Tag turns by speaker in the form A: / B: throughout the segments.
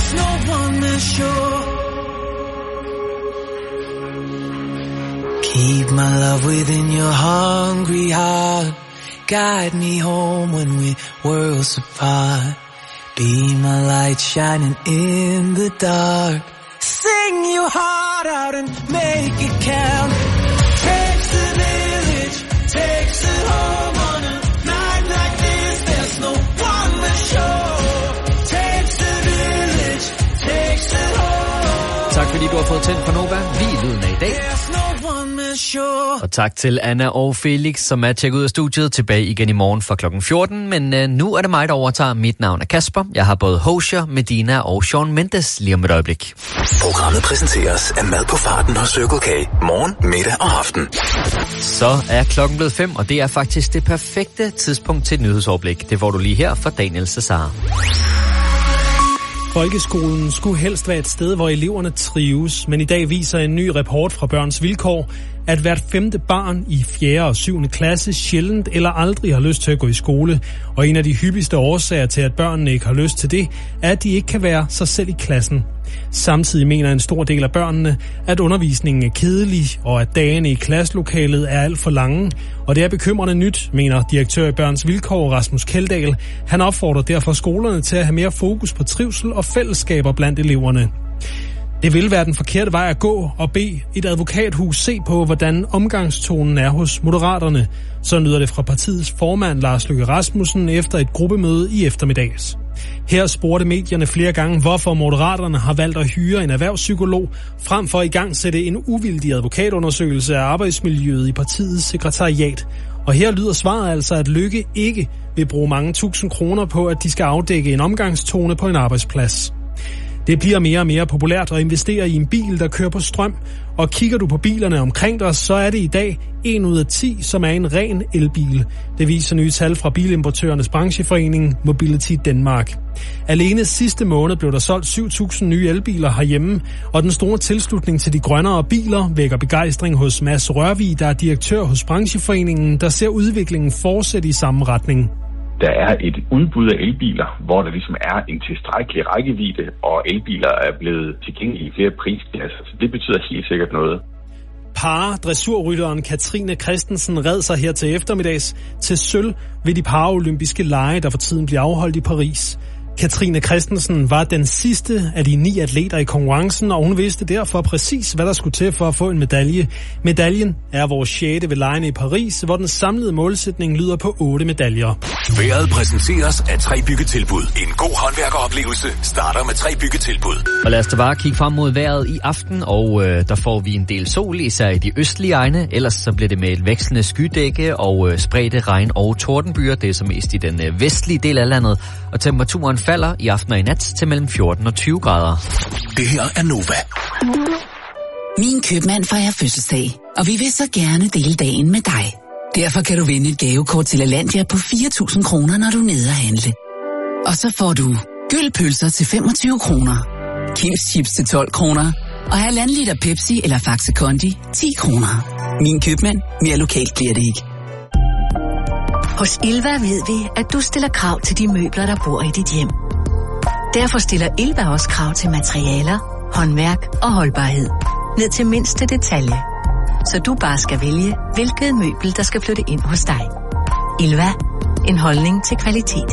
A: there's no one as sure. Keep my love within your hungry heart. Guide me home when we're worlds apart. Be my light shining in the dark. Sing your heart out and make it count. Takes a village, takes it home on a night like this. There's no one that's sure. Takes a village, takes it home.
B: Tak fordi du har fået tændt for Nova. Vi er lyden af i dag. Og tak til Anna og Felix, som er tjekket ud af studiet, tilbage igen i morgen fra klokken 14. Men nu er det mig, der overtager. Mit navn er Kasper. Jeg har både Hosier, Medina og Shawn Mendes lige om et øjeblik.
C: Programmet præsenteres af mad på farten hos Circle K. Morgen, middag og aften.
B: Så er klokken blevet 5, og det er faktisk det perfekte tidspunkt til et nyhedsoverblik. Det får du lige her fra Daniel Cesar.
D: Folkeskolen skulle helst være et sted, hvor eleverne trives, men i dag viser en ny rapport fra Børns Vilkår, at hvert 5. barn i 4. og 7. klasse sjældent eller aldrig har lyst til at gå i skole. Og en af de hyppigste årsager til, at børnene ikke har lyst til det, er, at de ikke kan være sig selv i klassen. Samtidig mener en stor del af børnene, at undervisningen er kedelig, og at dagene i klasselokalet er alt for lange. Og det er bekymrende nyt, mener direktør i Børns Vilkår Rasmus Kjeldahl. Han opfordrer derfor skolerne til at have mere fokus på trivsel og fællesskaber blandt eleverne. Det vil være den forkerte vej at gå og bede et advokathus se på, hvordan omgangstonen er hos Moderaterne. Så lyder det fra partiets formand Lars Løkke Rasmussen efter et gruppemøde i eftermiddags. Her spurgte medierne flere gange, hvorfor Moderaterne har valgt at hyre en erhvervspsykolog, frem for at igangsætte en uvildig advokatundersøgelse af arbejdsmiljøet i partiets sekretariat. Og her lyder svaret altså, at Løkke ikke vil bruge mange tusind kroner på, at de skal afdække en omgangstone på en arbejdsplads. Det bliver mere og mere populært at investere i en bil, der kører på strøm, og kigger du på bilerne omkring dig, så er det i dag 1 ud af 10, som er en ren elbil. Det viser nye tal fra bilimportørernes brancheforening Mobility Denmark. Alene sidste måned blev der solgt 7.000 nye elbiler herhjemme, og den store tilslutning til de grønnere biler vækker begejstring hos Mads Rørvig, der er direktør hos brancheforeningen, der ser udviklingen fortsætte i samme retning.
E: Der er et udbud af elbiler, hvor der ligesom er en tilstrækkelig rækkevidde, og elbiler er blevet tilgængelige i flere prisklasser, så det betyder helt sikkert noget.
D: Dressurrytteren Katrine Christensen red sig her til eftermiddags til sølv ved de paralympiske lege, der for tiden bliver afholdt i Paris. Katrine Christensen var den sidste af de 9 atleter i konkurrencen, og hun vidste derfor præcis, hvad der skulle til for at få en medalje. Medaljen er vores 6. ved legene i Paris, hvor den samlede målsætning lyder på 8 medaljer.
C: Vejret præsenteres af 3 byggetilbud. En god håndværkeroplevelse starter med 3 byggetilbud.
B: Og lad os da bare kigge frem mod vejret i aften, og der får vi en del sol, især i de østlige egne. Ellers så bliver det med et vekslende skydække og spredte regn- og tordenbyer. Det er så mest i den vestlige del af landet, og temperaturen falder i aften og i nat til mellem 14 og 20 grader.
C: Det her er Nova.
F: Min købmand fejrer fødselsdag, og vi vil så gerne dele dagen med dig. Derfor kan du vinde et gavekort til Lalandia på 4.000 kroner, når du er nede at handle. Og så får du gyldpølser til 25 kroner, Kims chips til 12 kroner, og 1,5 liter Pepsi eller Faxe Kondi 10 kroner. Min købmand, mere lokalt bliver det ikke.
G: Hos Ilva ved vi, at du stiller krav til de møbler, der bor i dit hjem. Derfor stiller Ilva også krav til materialer, håndværk og holdbarhed. Ned til mindste detalje. Så du bare skal vælge, hvilket møbel, der skal flytte ind hos dig. Ilva. En holdning til kvalitet.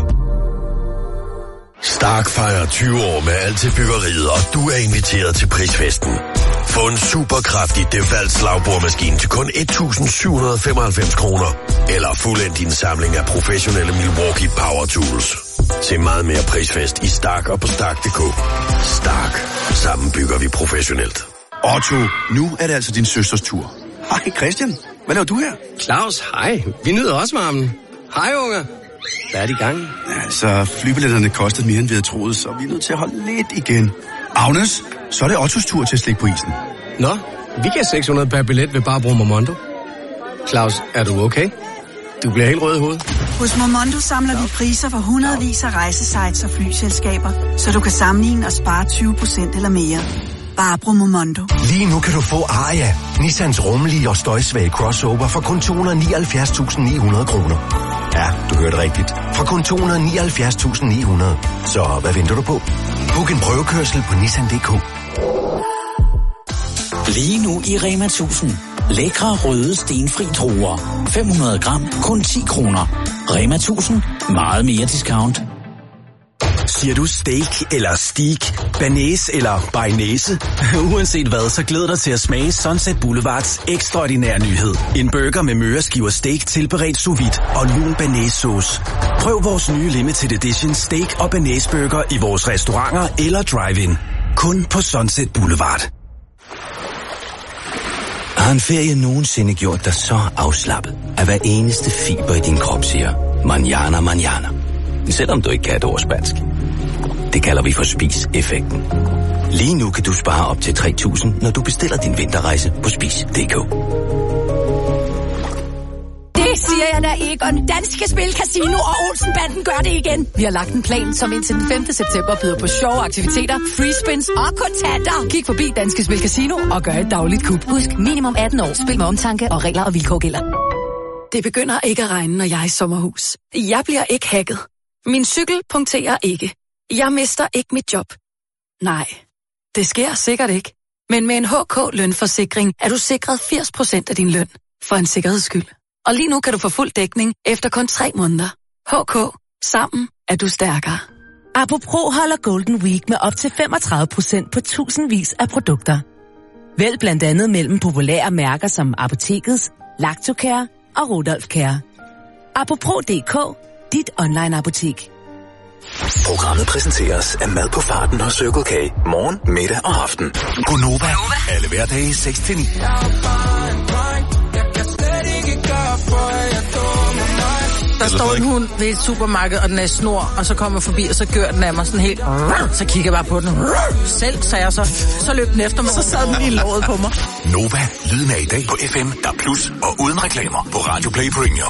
H: Stark fejrer 20 år med alt til byggeriet, og du er inviteret til prisfesten. Få en superkraftig DeWalt slagbordmaskine til kun 1.795 kroner. Eller fuldend din samling af professionelle Milwaukee Power Tools. Se meget mere prisfest i Stark og på Stark.dk. Stark. Sammen bygger vi professionelt.
I: Otto, nu er det altså din søsters tur. Hej Christian, hvad laver du her?
J: Claus, hej. Vi nyder også varmen. Hej unger. Hvad er det i gang?
I: Ja, så flybilletterne kostede mere end vi havde troet, så vi er nødt til at holde lidt igen. Agnes, så er det Ottos tur til at slikke på isen.
J: Nå, vi kan 600 per billet ved bare bruge Momondo. Claus, er du okay? Du bliver helt rød i hovedet.
K: Hos Momondo samler vi priser for hundredvis af rejsesites og flyselskaber, så du kan sammenligne og spare 20% eller mere. Bare brug Momondo.
L: Lige nu kan du få Aria, Nissans rummelige og støjsvage crossover for kun 279.900 kroner. Ja, du hørt rigtigt. Fra kun 279.900. Så hvad venter du på? Book en prøvekørsel på Nissan.dk.
M: Lige nu i Rema 1000. Lækre røde stenfri druer. 500 gram, kun 10 kroner. Rema 1000. Meget mere discount.
N: Siger du steak eller steak, banæs eller bearnaise? Uanset hvad, så glæder dig til at smage Sunset Boulevards ekstraordinære nyhed. En burger med møreskiver steak tilberedt sous vide og lun banæssauce. Prøv vores nye limited edition steak og banæsburger i vores restauranter eller drive-in. Kun på Sunset Boulevard.
O: Har en ferie nogensinde gjort dig så afslappet, at hver eneste fiber i din krop siger, mañana, mañana. Selvom du ikke kan et ord spansk. Det kalder vi for spis-effekten. Lige nu kan du spare op til 3.000, når du bestiller din vinterrejse på spis.dk.
P: Det siger jeg da, Egon. Danske Spil, Casino og Olsen-banden gør det igen. Vi har lagt en plan, som indtil den 5. september byder på sjove aktiviteter, free spins og kontanter. Kig forbi Danske Spil Casino og gør et dagligt kup. Husk, minimum 18 år. Spil med omtanke, og regler og vilkår gælder. Det begynder ikke at regne, når jeg er i sommerhus. Jeg bliver ikke hacket. Min cykel punkterer ikke. Jeg mister ikke mit job. Nej, det sker sikkert ikke. Men med en HK-lønforsikring er du sikret 80% af din løn. For en sikkerheds skyld. Og lige nu kan du få fuld dækning efter kun 3 måneder. HK. Sammen er du stærkere.
Q: Apropos holder Golden Week med op til 35% på tusindvis af produkter. Vælg blandt andet mellem populære mærker som Apotekets, Lactocare og Rudolf Care. Apropos.dk, dit online-apotek.
C: Programmet præsenteres af mad på farten hos Circle K. Morgen, middag og aften. Gonova. Alle hverdage 6-9.
R: Der står en hund ved et supermarked, og den er i snor, og så kommer forbi, og så gør den af mig sådan helt. Så kigger jeg bare på den. Selv, sagde jeg så løb den efter mig, så sad den i låret på mig.
C: Nova, lyden af i dag på FM, der plus og uden reklamer på Radio Play Premium.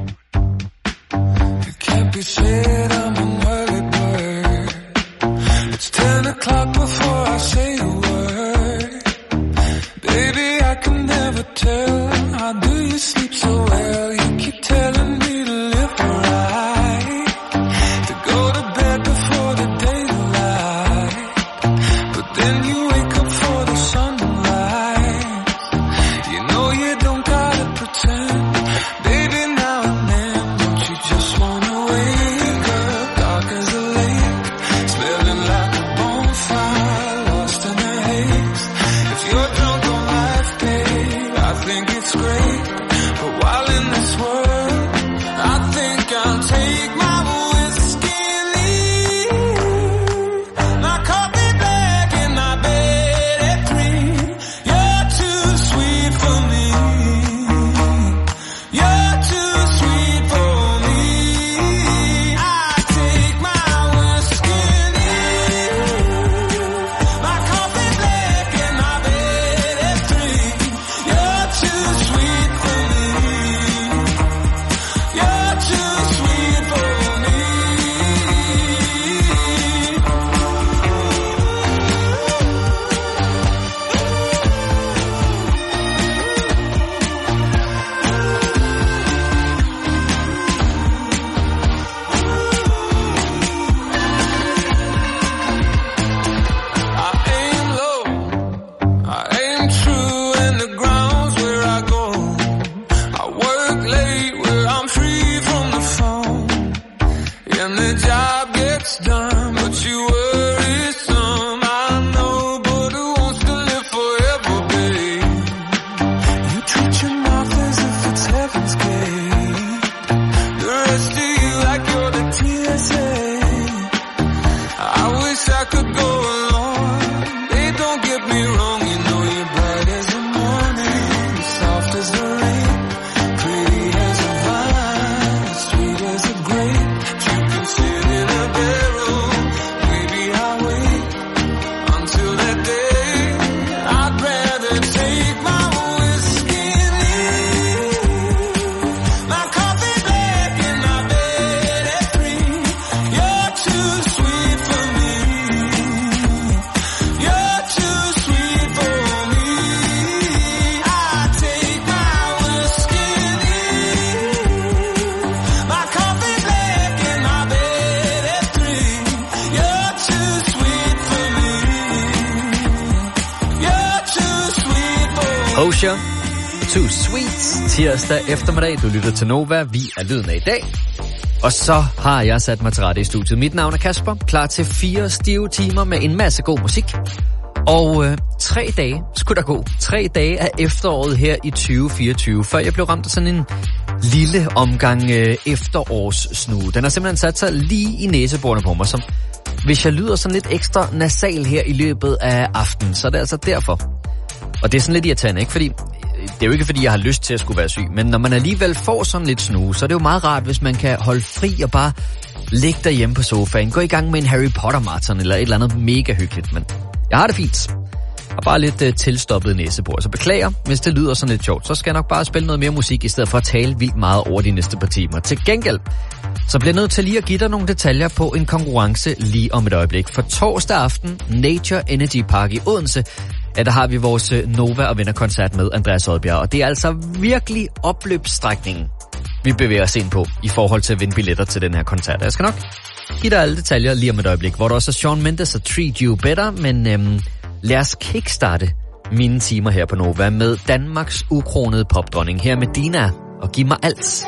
S: Can't be said I'm an early bird. It's 10 o'clock before I say a word. Baby, I can never tell. How do you sleep so well? You keep telling me to live right, to go to bed before the daylight. But then you wake up for the sunlight. You know you don't gotta pretend. Baby, now and then, don't you just wanna wake up dark as a lake, smelling like a bonfire, lost in a haze. If you're drunk on life, babe, I think it's great. But while in this
B: Osher, Too Sweet, tirsdag eftermiddag. Du lytter til Nova. Vi er lyden af i dag. Og så har jeg sat mig til rette i studiet. Mit navn er Kasper. Klar til 4 stive timer med en masse god musik. Og 3 dage skulle der gå. 3 dage af efteråret her i 2024, før jeg blev ramt af sådan en lille omgang efterårssnue. Den har simpelthen sat sig lige i næseborene på mig, som hvis jeg lyder sådan lidt ekstra nasal her i løbet af aftenen, så er det altså derfor. Og det er sådan lidt irriterende, ikke? Fordi det er jo ikke, fordi jeg har lyst til at skulle være syg, men når man alligevel får sådan lidt snue, så er det jo meget rart, hvis man kan holde fri og bare ligge derhjemme på sofaen. Gå i gang med en Harry Potter-marathon eller et eller andet mega hyggeligt, men jeg har det fint. Jeg har bare lidt tilstoppet næsebor, så beklager, hvis det lyder sådan lidt sjovt. Så skal jeg nok bare spille noget mere musik, i stedet for at tale vildt meget over de næste par timer. Til gengæld, så bliver jeg nødt til lige at give dig nogle detaljer på en konkurrence lige om et øjeblik. For torsdag aften, Nature Energy Park i Odense, der har vi vores Nova og Venner-koncert med Andreas Oddbjerg. Og det er altså virkelig opløbsstrækningen, vi bevæger os ind på i forhold til at vinde billetter til den her koncert. Jeg skal nok give dig alle detaljer lige om et øjeblik, hvor der også er Shawn Mendes og Treat You Better, men lad os kickstarte mine timer her på Nova med Danmarks ukronede popdronning her med Dina og Giv mig alt.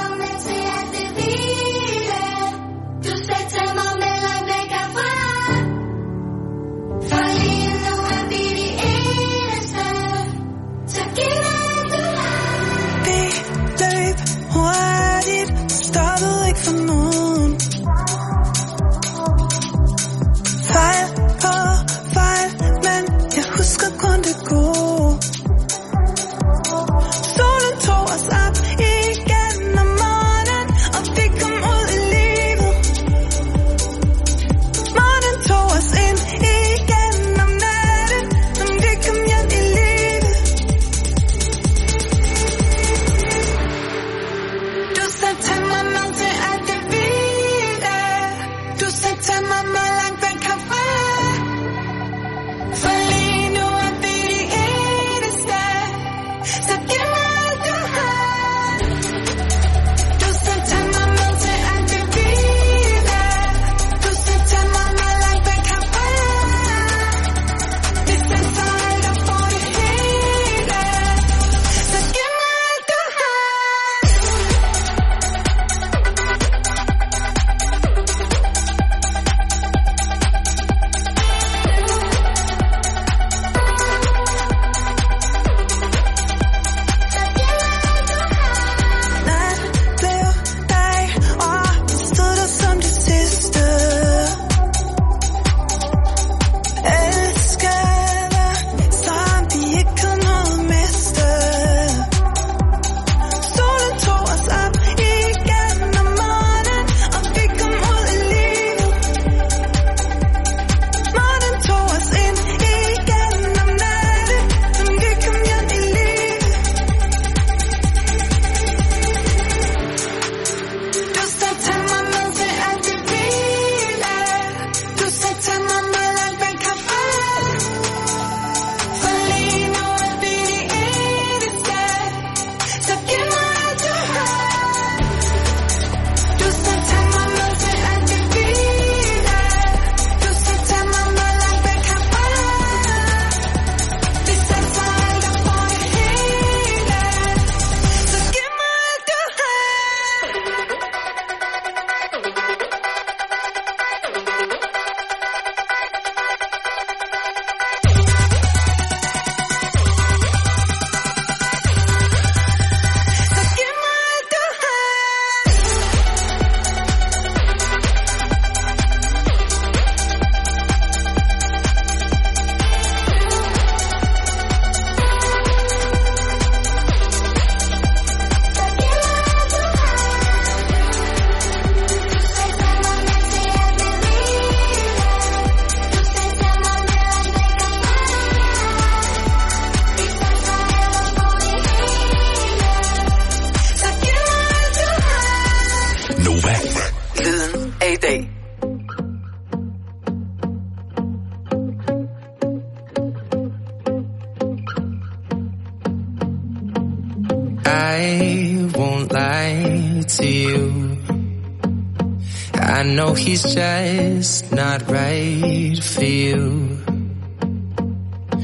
T: He's just not right for you. And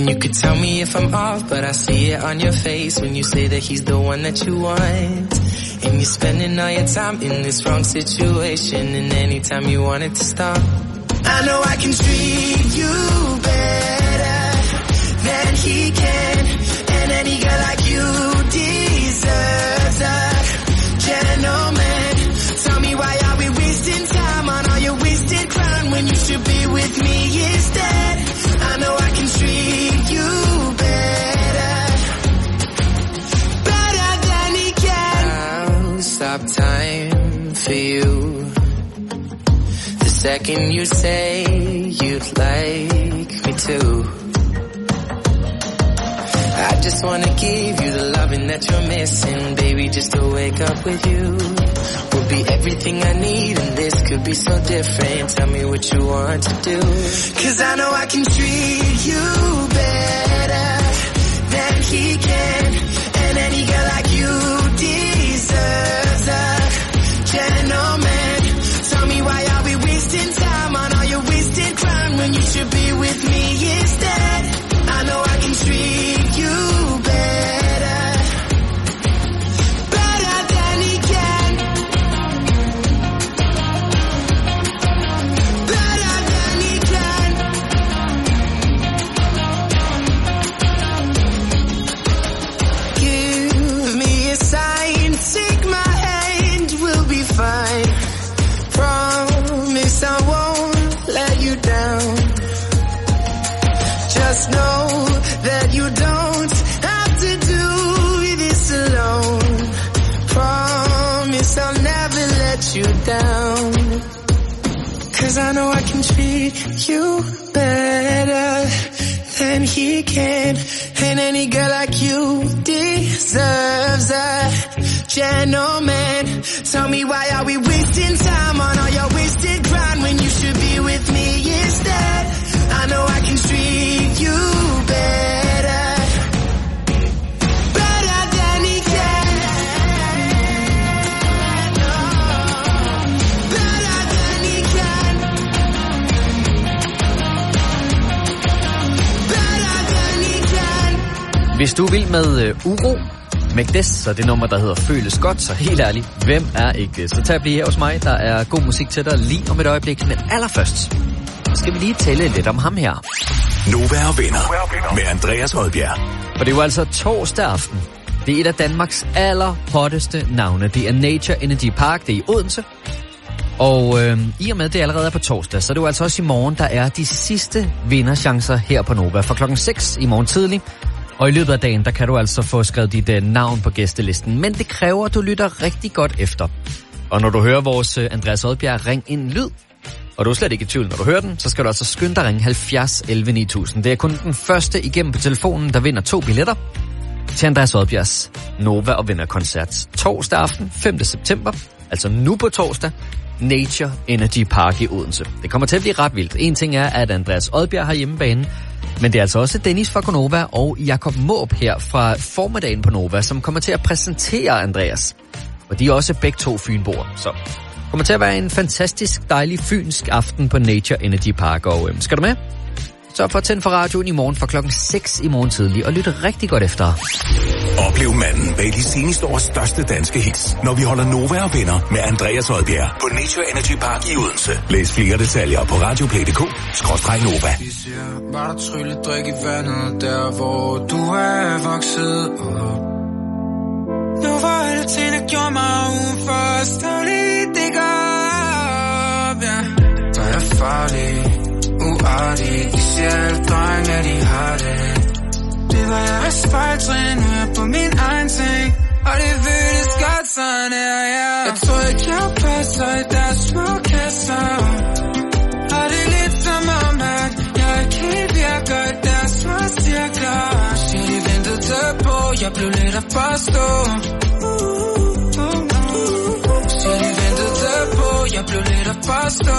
T: you could tell me if I'm off, but I see it on your face when you say that he's the one that you want. And you're spending all your time in this wrong situation, and anytime you want it to stop. I know I can treat you better than he can, and any girl like you deserves a gentleman. Tell me why are we wasting time on all your wasted crime when you should be with me instead. I know I can treat you better than he can. I'll stop time for you the second you say you'd like me to. I just wanna give you the loving that you're missing, baby, just to wake up with you will be everything I need, and this could be so different. Tell me what you want to do, 'cause I know I can treat you better than he can, and any girl like you deserves a gentleman. Tell me why are we wasting time on all your wasted crime when you should be with me instead. I know I can treat you better than he can, better than he can. Give me a sign, take my hand, we'll be fine. Promise I won't let you down. Just know that you don't have to do this alone. Promise I'll never let you down. 'Cause I know I can treat you better than he can, and any girl like you deserves a gentleman. Tell me why are we wasting time on all your wasted grind when you should be with me instead. I know I can treat you better than he can, better than he can, better than he can.
B: Hvis du er vild med uro, Magdes, så det nummer, der hedder Føles Godt, så helt ærligt, hvem er ikke det? Så tag at blive her hos mig, der er god musik til dig lige om et øjeblik, men allerførst skal vi lige tælle lidt om ham her.
C: Nova og venner med Andreas Odbjerg.
B: For det er jo altså torsdag aften. Det er et af Danmarks allerhotteste navne. Det er Nature Energy Park, det er i Odense. Og i og med det allerede er på torsdag, så er det jo altså også i morgen, der er de sidste vinderchancer her på Nova. Fra klokken 6 i morgen tidlig. Og i løbet af dagen, der kan du altså få skrevet dit navn på gæstelisten. Men det kræver, at du lytter rigtig godt efter. Og når du hører vores Andreas Odbjerg ring en lyd, og du er slet ikke i tvivl, når du hører den, så skal du altså skynde dig ringe 70 11 9000. Det er kun den første igennem på telefonen, der vinder 2 billetter til Andreas Odbjergs Nova og Venner-koncert. Torsdag aften, 5. september, altså nu på torsdag, Nature Energy Park i Odense. Det kommer til at blive ret vildt. En ting er, at Andreas Odbjerg har hjemmebane, men det er altså også Dennis fra Nova og Jakob Måb her fra formiddagen på Nova, som kommer til at præsentere Andreas. Og de er også begge to fynboer, så det kommer til at være en fantastisk, dejlig fynsk aften på Nature Energy Park. Og skal du med? Så for at tænde for radioen i morgen fra klokken 6 i morgen tidlig og lytte rigtig godt efter.
C: Oplev manden bag de seneste års største danske hits, når vi holder Nova og Venner med Andreas Odbjerg på Nature Energy Park i Odense. Læs flere detaljer på radioplay.dk/Nova.
S: De siger, var der trylledrik i vandet, der hvor du er vokset op. Nu var alle ting, der gjorde mig udenfor, stadig det op, ja. Der er farlig, uartig, de siger alle drenge, at de har det. Det var jeg ved spejltrin, nu er jeg på min egen ting, og det føles godt sådan her, ja. Jeg tror ikke, jeg passer i deres små kasser, og det er lidt som om, at jeg ikke helt virker i deres små cirkler. Siger de ventede tæt på, jeg blev lidt at forstå. Siger de ventede tæt på, jeg blev lidt at forstå.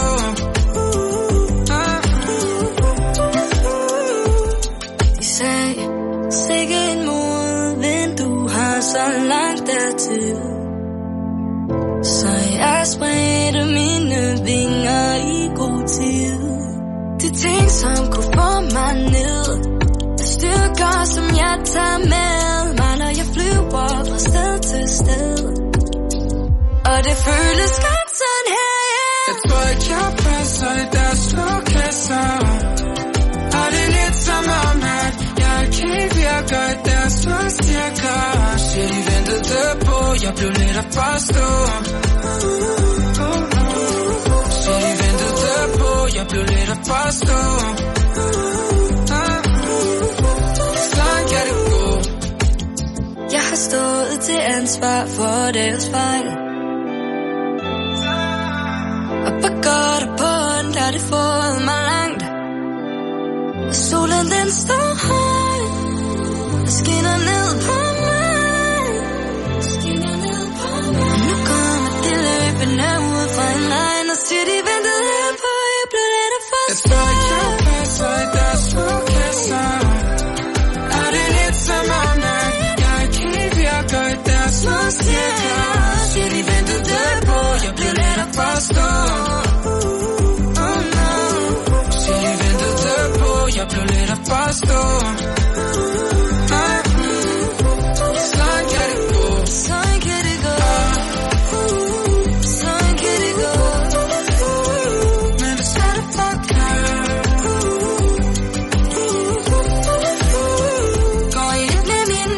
U: De sagde, sikke en modvind, du har så langt dertil. Så jeg spredte mine vinger i god tid. De ting, som kunne få mig ned, styrker, som jeg tager med mig, når jeg flyver fra sted til sted. Og det føles godt sådan her, yeah.
S: Jeg tror ikke, jeg passer i deres slukasser. Og det er lidt som om, at jeg ikke virker i deres slukstyrker. Shit, de ventede på, jeg blev lidt at forstå. Shit, de ventede på, jeg blev lidt at forstå. Sådan kan det gå.
U: Jeg har stået til ansvar for deres fejl. Og på godt og på ondt har det fået mig langt. Og solen den står højt og skinner ned på mig. Nu kommer det løbende ud fra en regn og siger de ventede her på, jeg blev lidt af forstå.
S: Jeg tror ikke, jeg passer i deres slukasser. Er det lidt som om, at jeg ikke virker i deres slukstyrker. Siger de ventede på, jeg blev lidt af forstå. Jeg blev lidt at forstå. Sådan kan det gå.
U: Sådan kan det gå. Sådan kan det gå.
S: Men det er det fucker.
U: Går ind med min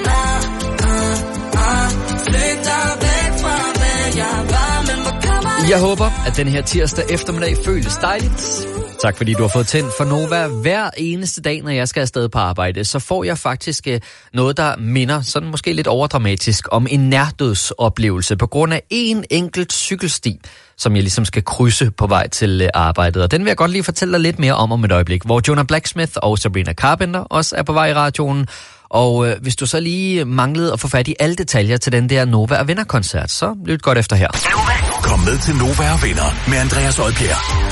U: flyt dig væk fra hvad jeg var. Men hvor kommer
B: Jeg håber, at den her tirsdag eftermiddag føles dejligt. Tak fordi du har fået tændt for Nova. Hver eneste dag, når jeg skal afsted på arbejde, så får jeg faktisk noget, der minder, sådan måske lidt overdramatisk, om en nærdødsoplevelse på grund af en enkelt cykelsti, som jeg ligesom skal krydse på vej til arbejdet. Og den vil jeg godt lige fortælle dig lidt mere om et øjeblik, hvor Jonah Blacksmith og Sabrina Carpenter også er på vej i radioen. Og hvis du så lige manglede at få fat i alle detaljer til den der Nova og Venner-koncert, så lyt godt efter her.
C: Kom med til Nova og Venner med Andreas Oddbjerg.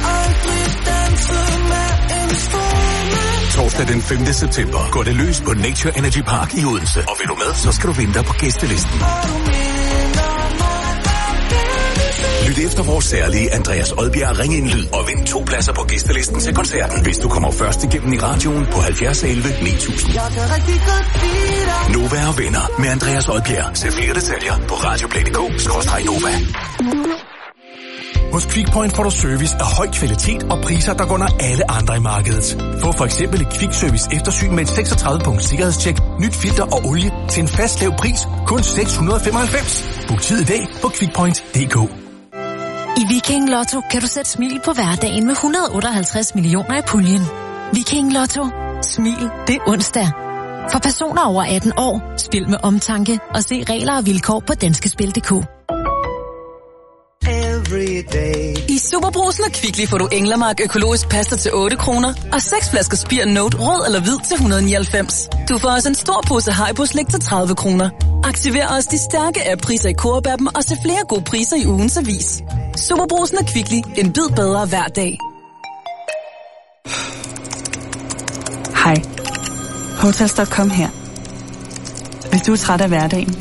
C: Torsdag den 5. september går det løs på Nature Energy Park i Odense. Og vil du med, så skal du vente på gæstelisten. Lyt efter vores særlige Andreas Oddbjerg Ring ind lyd og vind 2 pladser på gæstelisten til koncerten, hvis du kommer først igennem i radioen på 70 11 9000. Nova og Venner med Andreas Oddbjerg. Se flere detaljer på radioplay.dk/Nova.
A: Hos Quickpoint får du service af høj kvalitet og priser, der går under alle andre i markedet. Få for eksempel et Quick-service eftersyn med et 36-punkt sikkerhedstjek, nyt filter og olie til en fast lav pris, kun 695. Book tid i dag på quickpoint.dk.
V: I Viking Lotto kan du sætte smil på hverdagen med 158 millioner i puljen. Viking Lotto. Smil, det er onsdag. For personer over 18 år, spil med omtanke og se regler og vilkår på danskespil.dk.
W: I Superbrugsen og Kvickly får du Englermark økologisk pasta til 8 kroner og 6 flasker Spir Note rød eller hvid til 199. Du får også en stor pose Haribo slik til 30 kroner. Aktiver også de stærke app-priser i Coop-appen og se flere gode priser i ugens avis. Superbrugsen og Kvickly. En bid bedre hver dag.
X: Hej. Hotels.com her. Hvis du er træt af hverdagen,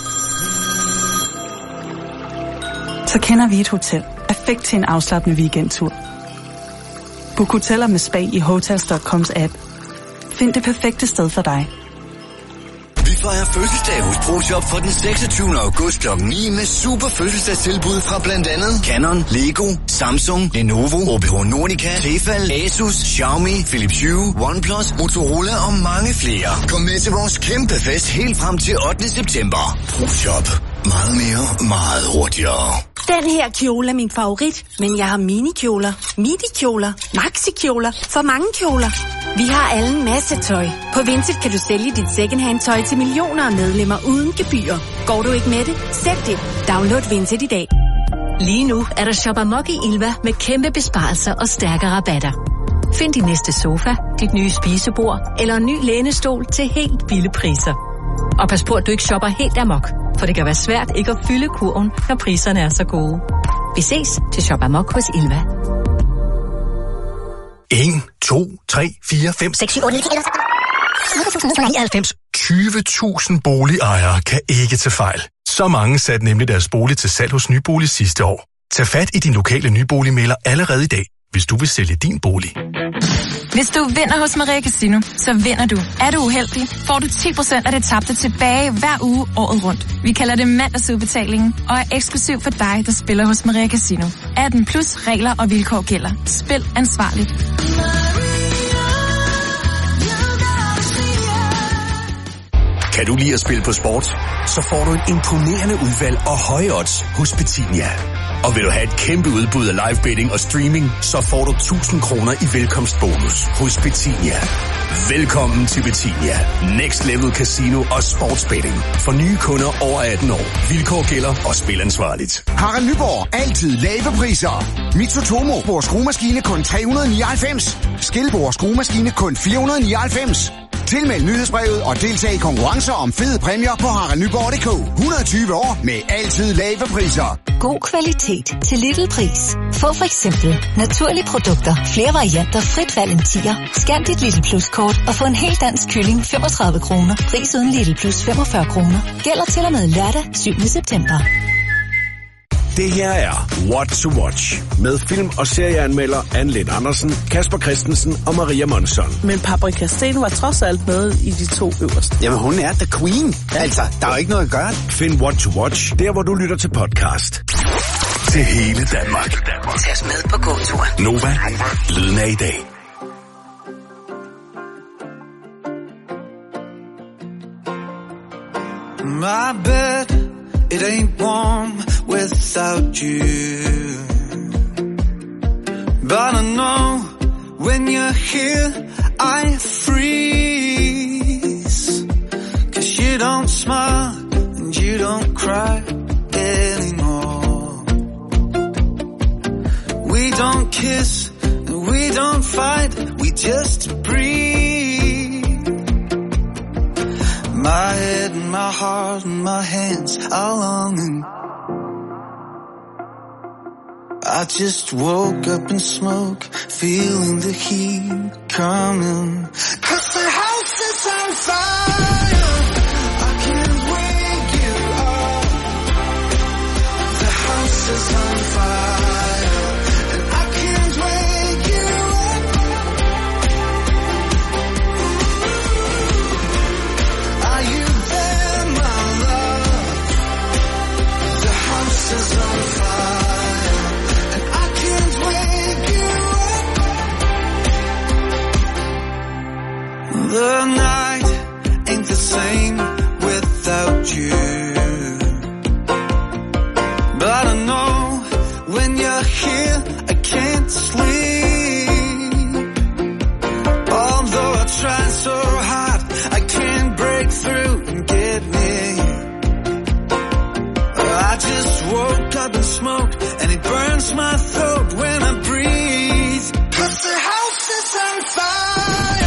X: så kender vi et hotel. Perfekt til en afslappende weekendtur. Book hoteller med spa i Hotels.coms app. Find det perfekte sted for dig.
H: Vi fejrer fødselsdag hos ProShop for den 26. august kl. 9 med super fødselsdagstilbud fra blandt andet Canon, Lego, Samsung, Lenovo, OBH Nordica, Tefal, Asus, Xiaomi, Philips Hue, OnePlus, Motorola og mange flere. Kom med til vores kæmpe fest helt frem til 8. september. ProShop. Meget mere, meget hurtigere.
Y: Den her kjole er min favorit, men jeg har minikjoler, midikjoler, maxikjoler, for mange kjoler. Vi har alle en masse tøj. På Vinted kan du sælge dit secondhand tøj til millioner af medlemmer uden gebyr. Går du ikke med det? Sæt det. Download Vinted i dag.
G: Lige nu er der Shop Amok i Ilva med kæmpe besparelser og stærke rabatter. Find din næste sofa, dit nye spisebord eller en ny lænestol til helt billige priser. Og pas på, at du ikke shopper helt amok, for det kan være svært ikke at fylde kurven, når priserne er så gode. Vi ses til Shop Amok hos Ilva.
A: 1, 2, 3, 4, 5, 6, 7, 8, 9, 20.000 boligejere kan ikke tage fejl. Så mange satte nemlig deres bolig til salg hos Nybolig sidste år. Tag fat i din lokale nyboligmægler allerede i dag, hvis du vil sælge din bolig.
V: Hvis du vinder hos Maria Casino, så vinder du. Er du uheldig, får du 10% af det tabte tilbage hver uge året rundt. Vi kalder det mandagsudbetalingen og er eksklusiv for dig, der spiller hos Maria Casino. 18 plus regler og vilkår gælder. Spil ansvarligt.
C: Kan du lide at spille på sport? Så får du et imponerende udvalg og høje odds hos Betinia. Og vil du have et kæmpe udbud af live betting og streaming, så får du 1000 kroner i velkomstbonus hos Betinia. Velkommen til Betinia. Next Level Casino og Sportsbetting. For nye kunder over 18 år. Vilkår gælder og spil ansvarligt.
D: Harald Nyborg. Altid lave priser. Mitsutomo bord skruemaskine kun 399. Skilbord skruemaskine kun 499. Tilmeld nyhedsbrevet og deltag i konkurrencer om fede præmier på haraldnyborg.dk. 120 år med altid lave priser.
V: God kvalitet til lille pris. Få for eksempel naturlige produkter, flere varianter, frit valg en 10'er. Scan dit Lidl Plus kort og få en helt dansk kylling 35 kroner. Pris uden Lidl Plus 45 kroner. Gælder til og med lørdag 7. september.
H: Det her er What to Watch med film- og serieanmelder Anne-Lin Andersen, Kasper Christensen og Maria Monsson.
R: Men Paprika Steen var trods alt med i de 2 øverste.
D: Jamen hun er the queen. Altså, der er jo ikke noget at gøre.
H: Find What to Watch der, hvor du lytter til podcast.
C: Til hele Danmark.
G: Tag os med på gåtur.
C: Nova, lyden af i dag.
S: My bed, it ain't warm without you. But I know when you're here, I freeze. 'Cause you don't smile and you don't cry anymore. We don't kiss and we don't fight, we just breathe. My head and my heart and my hands are longing. I just woke up in smoke, feeling the heat coming. 'Cause the house is on fire, I can't wake you up. The house is on fire, and I can't wake you up. Are you there, my love? The house is on fire. The night ain't the same without you. But I know when you're here, I can't sleep. Although I try so hard, I can't break through and get near. I just woke up in smoke, and it burns my throat when I breathe. 'Cause the house is on fire.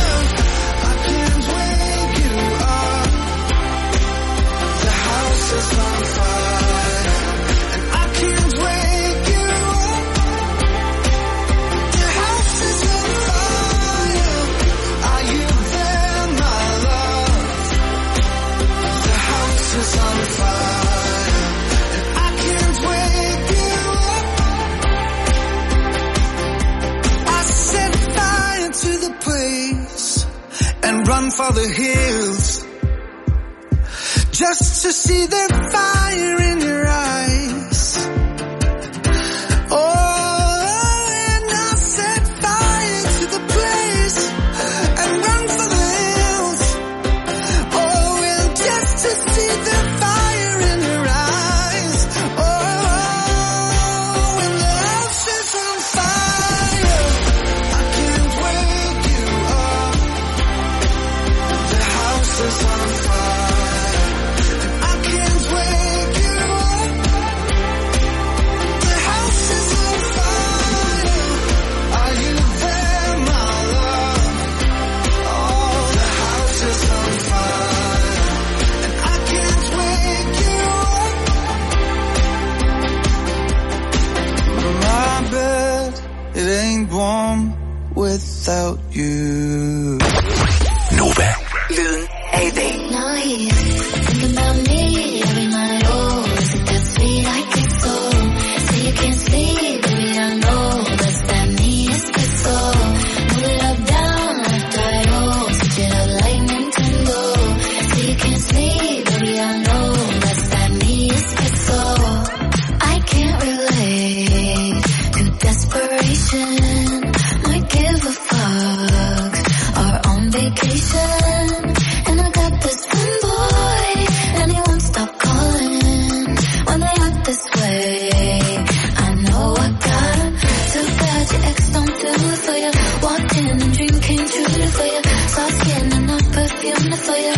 S: Run for the hills, just to see the fire in your eyes. Oh, and I set fire to the place and run for the hills. Oh, and just to see the fire in your eyes. Oh, when the house is on fire, I can't wake you up. The house is on fire, and I can't wake you up. The house is on fire. Are you there, my love? Oh, the house is on fire, and I can't wake you up. My bed, it ain't warm without you.
C: Nova.
G: Lyden af i dag.
U: Sleep, baby, I know that's that me, it's so. Move it up, down. vacation, and I got this one boy, and he won't stop calling when they act this way. I know I got him, too bad your ex don't do it for you. Walked in and dream came true for you. Soft skin and not perfume for you.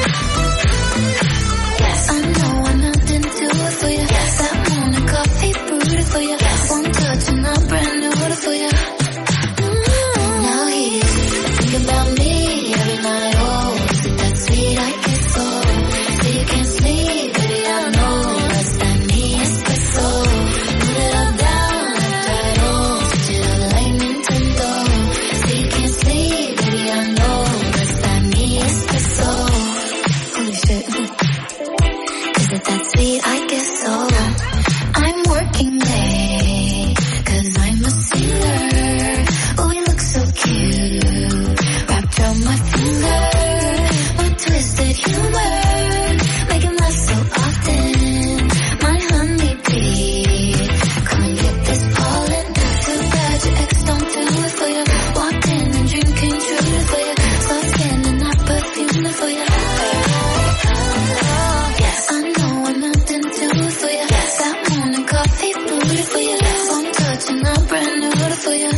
U: Yes, I know I'm nothing to it for you. Yes, that morning coffee brewed for you. Yes, one touch and I'm brand new for you. Now he's thinking about me every night. Oh, is it that sweet? I get so. So you can't sleep, baby, I know. That's that me espresso. Put it all down, left, right, oh. Switch it up like Nintendo. So you can't sleep, baby, I know. That's that me espresso. Holy shit. Is it that sweet? I guess so. I'm working late, 'cause I'm a singer. Oh, you look so cute, wrapped around my finger. My twisted humor, make it last so often. My honeybee, come and get this pollen. Too bad your ex don't do it for you. Walked in and dream came true for you. Soft skin and not perfume for you. Yes, I know I'm nothing to it for you. Yes, that morning coffee brewed for you. One touch and I'm brand new for you.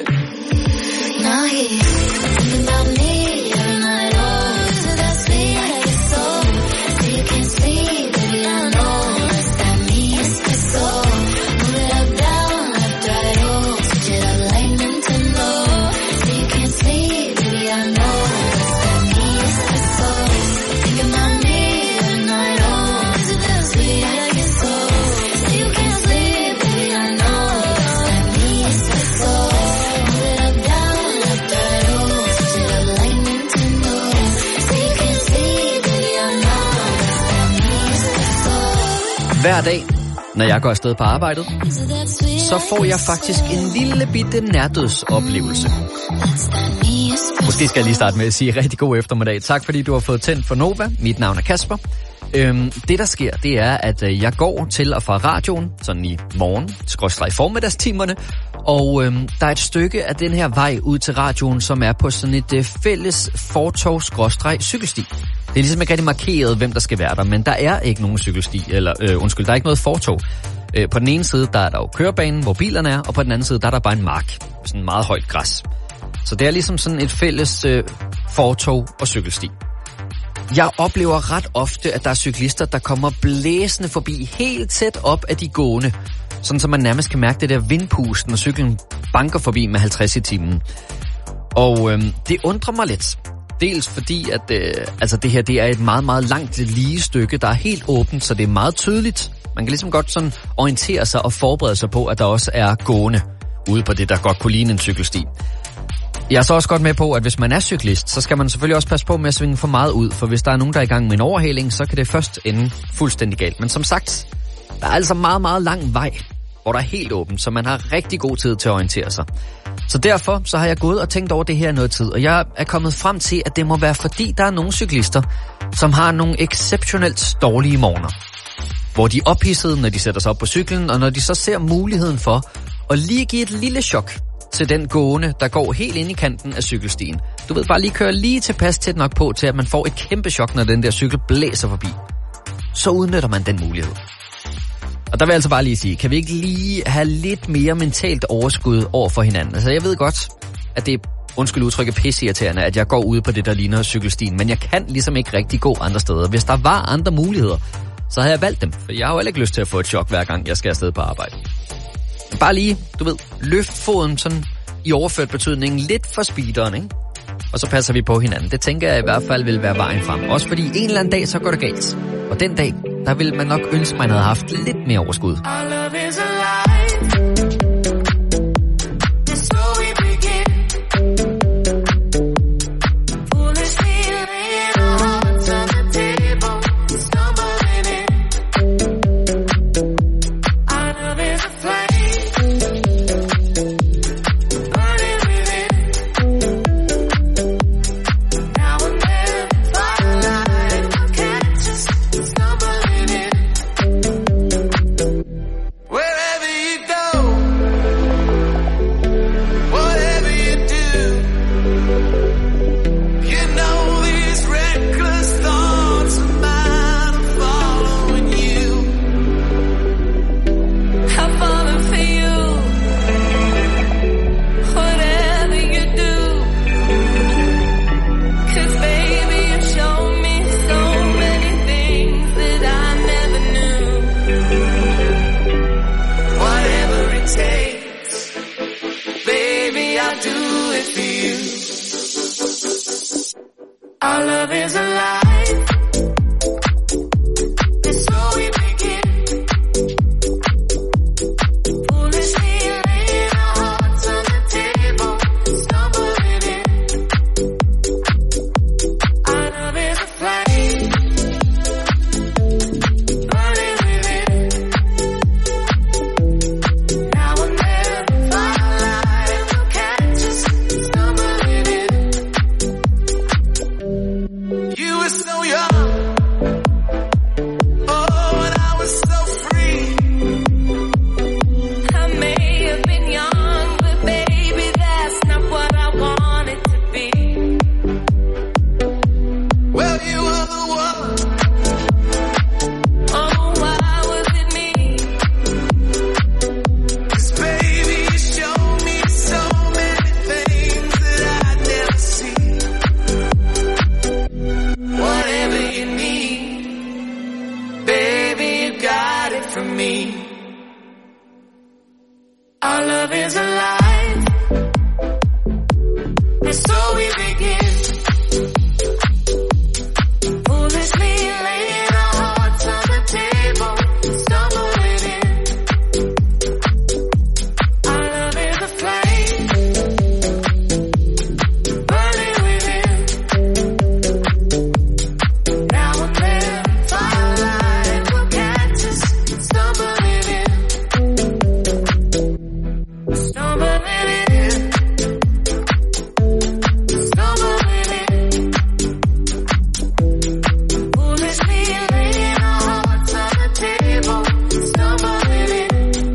U: Now he's thinking about me every night. Oh, is it that sweet? I guess so. So you can't sleep, baby, I know. That's that me espresso. Move it up, down, left, right, oh. Switch it up like Nintendo. So you can't sleep, baby, I know. That's that me espresso. Thinking about me every night. Oh, is it that sweet? I guess so. So you can't sleep, baby, I know. That's that me espresso. Move it up, down, left, right, oh. Switch it up like Nintendo. So you can't sleep, baby, I know. That's that me espresso.
B: Hver dag, når jeg går afsted på arbejdet, så får jeg faktisk en lille bitte nærdødsoplevelse. Måske skal jeg lige starte med at sige rigtig god eftermiddag. Tak fordi du har fået tændt for Nova. Mit navn er Kasper. Det der sker, det er, at jeg går til og fra radioen, sådan i morgen-formiddagstimerne, og der er et stykke af den her vej ud til radioen, som er på sådan et fælles fortov-cykelsti. Det er ligesom ikke rigtig markeret, hvem der skal være der, men der er ikke nogen cykelsti, eller der er ikke noget fortov. På den ene side, der er der jo kørebanen, hvor bilerne er, og på den anden side, der er der bare en mark, sådan meget højt græs. Så det er ligesom sådan et fælles fortov og cykelsti. Jeg oplever ret ofte, at der er cyklister, der kommer blæsende forbi helt tæt op af de gående. Sådan så man nærmest kan mærke det der vindpusten, når cyklen banker forbi med 50 i timen. Og det undrer mig lidt. Dels fordi, at det her det er et meget, meget langt lige stykke, der er helt åbent, så det er meget tydeligt. Man kan ligesom godt sådan orientere sig og forberede sig på, at der også er gående ude på det, der godt kunne ligne en cykelsti. Jeg er så også godt med på, at hvis man er cyklist, så skal man selvfølgelig også passe på med at svinge for meget ud, for hvis der er nogen, der er i gang med en overhaling, så kan det først ende fuldstændig galt. Men som sagt, der er altså meget, meget lang vej, hvor der er helt åbent, så man har rigtig god tid til at orientere sig. Så derfor så har jeg gået og tænkt over det her noget tid, og jeg er kommet frem til, at det må være fordi, der er nogle cyklister, som har nogle exceptionelt dårlige morgener. Hvor de er ophidsede, når de sætter sig op på cyklen, og når de så ser muligheden for at lige give et lille chok til den gående, der går helt ind i kanten af cykelstien. Du ved, bare lige køre lige tilpas tæt nok på, til at man får et kæmpe chok, når den der cykel blæser forbi. Så udnytter man den mulighed. Og der vil jeg altså bare lige sige, kan vi ikke lige have lidt mere mentalt overskud over for hinanden? Altså jeg ved godt, at det er, undskyld udtrykket, pisseirriterende, at jeg går ude på det, der ligner cykelstien, men jeg kan ligesom ikke rigtig gå andre steder. Hvis der var andre muligheder, så havde jeg valgt dem, for jeg har jo heller ikke lyst til at få et chok, hver gang jeg skal afsted på arbejde. Bare lige, du ved, løft foden sådan i overført betydning lidt for speederen, ikke? Og så passer vi på hinanden. Det tænker jeg i hvert fald vil være vejen frem. Også fordi en eller anden dag, så går det galt. Og den dag, der vil man nok ønske, man havde haft lidt mere overskud.
U: Wherever
T: Our love is alive. And so we begin. Foolishly laying our hearts on the table, stumbling in. Our love is a flame, burning within. Now and then, firelight will catch us stumbling in. You were so young, oh, and I was so free. I may have been young, but baby, that's not what I wanted to be. Well, you were the one. Oh, why was it me? 'Cause baby, you showed me so many things that I'd never see. Whatever you need, baby, you got it from me. Our love is alive, and so we begin. Foolishly laying our hearts on the table, stumbling in. Our love is a flame, burning within. Now and then, firelight will catch us stumbling in. Stumbling in. Stumbling in. Foolishly laying our hearts on the table, stumbling in.